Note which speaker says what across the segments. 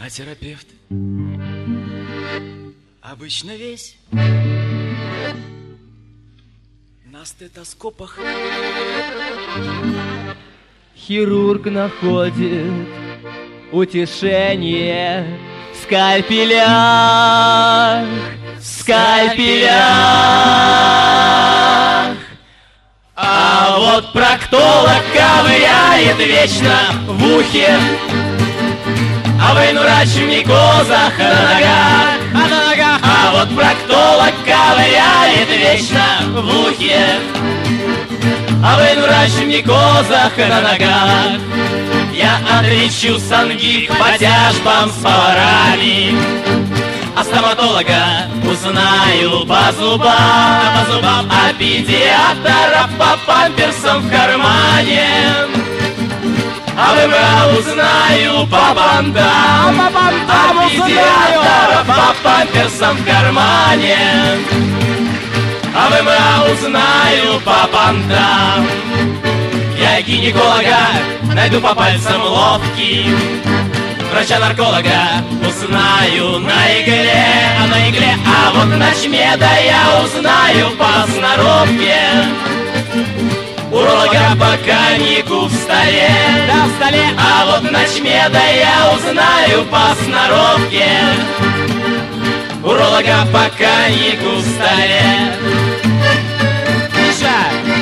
Speaker 1: А терапевт обычно весь на стетоскопах.
Speaker 2: Хирург находит утешение в скальпелях, в скальпелях. А вот проктолог ковыряет вечно в ухе, а военврач в микозах на ногах, А вот проктолог ковыряет вечно в ухе, а военврач в микозах на ногах. Я отличу сангвик по тяжбам с поварами, а стоматолога узнаю по зубам, а педиатра по памперсам в кармане, а ВМА узнаю по бандам, а педиатра по памперсам в кармане, а ВМА узнаю по бандам. Я гинеколога найду по пальцам ловким, врача-нарколога узнаю на игле, а вот начмеда я узнаю по сноровке. Уролога по коньяку в столе, а вот начмеда я узнаю по сноровке. Уролога по коньяку в столе. Миша!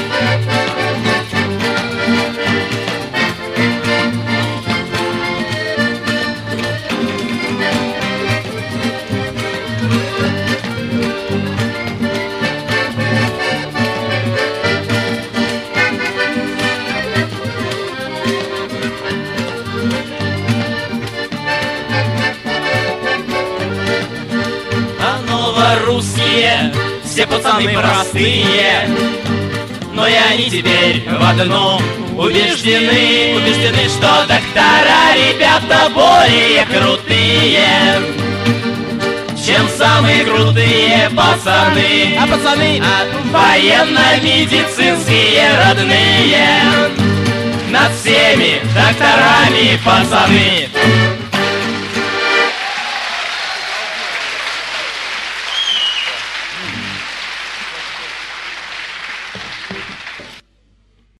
Speaker 2: Русские, все пацаны простые, но и они теперь в одном убеждены, что доктора ребята более крутые, чем самые крутые пацаны. А пацаны военно-медицинские родные, над всеми докторами пацаны.